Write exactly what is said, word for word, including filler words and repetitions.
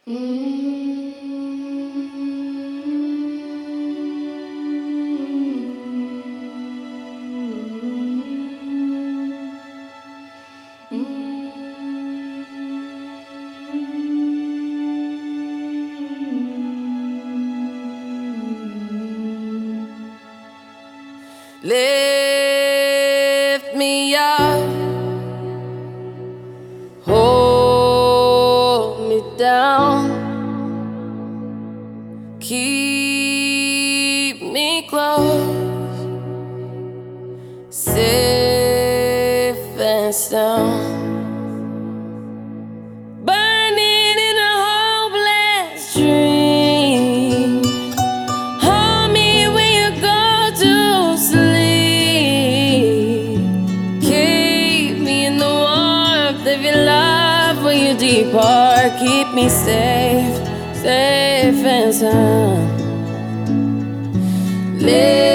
Lift me up, hold me down, keep me close, safe and sound. Burning in a hopeless dream, hold me when you go to sleep. Keep me in the warmth of your love when you depart. Keep me safe, safe and sound. Live